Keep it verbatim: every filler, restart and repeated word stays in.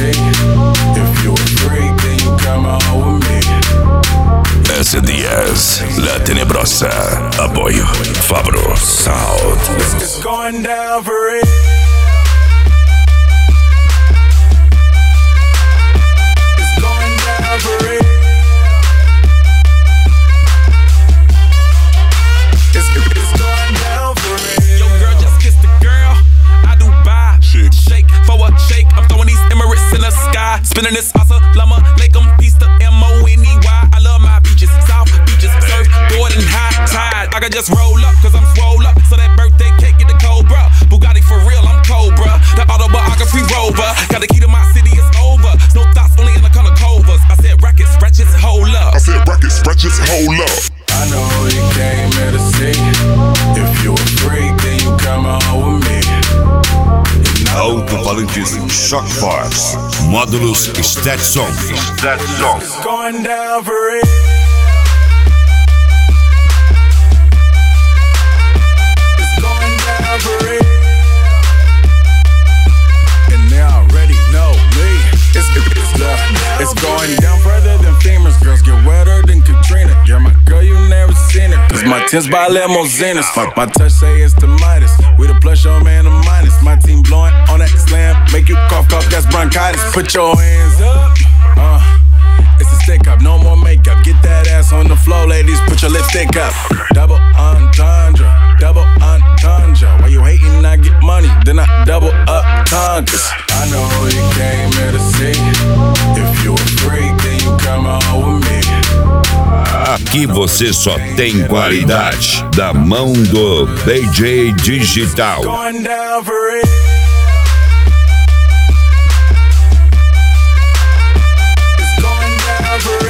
see. If you a freak, then you come on with me. S D S, La Tenebrosa, apoyo Fabro Sound. It's going down for real. It's going down for real. It's, it's going down for real. Yo, girl, just kiss the girl. I do buy. Shake, shake for a shake. I'm throwing these Emirates in the sky. Spinning this salsa, llama, lake 'em, piece the M O N E Y. I love my beaches, south beaches, surfboard and high tide. I can just roll up, cause I'm swole up. So that birthday cake get the Cobra. Bugatti for real, I'm Cobra. That autobiography rover. Got the key to my city, it's over. No thoughts, only in the color covers. I said rackets, ratchets, hold up. I said rackets, ratchets, hold up. I know you came here to see. If you a freak, then you come on with me. Alto-falantes Shock Force. Módulos Stetson. Stetson. It's going down for real. It's going down for real. And they already know me. It's, it's, uh, it's going down further than FEMA's. Girls get wetter than Katrina. Yeah, my girl, you never seen it. Cause my tins by limousines. Fuck, my touch say it's the Midas. We the plus, your man, the minus. My team blowing on that slam. Make you cough, cough, that's bronchitis. Put your hands up. Uh, it's a stick up, no more makeup. Get that ass on the floor, ladies. Put your lipstick up. Double entendre, double entendre. While you hating, I get money. Then I double up tundras. I know you came here to see. If you a freak, then you come on with me. Aqui você só tem qualidade da mão do D J Digital. Going down for real. It's going down for real.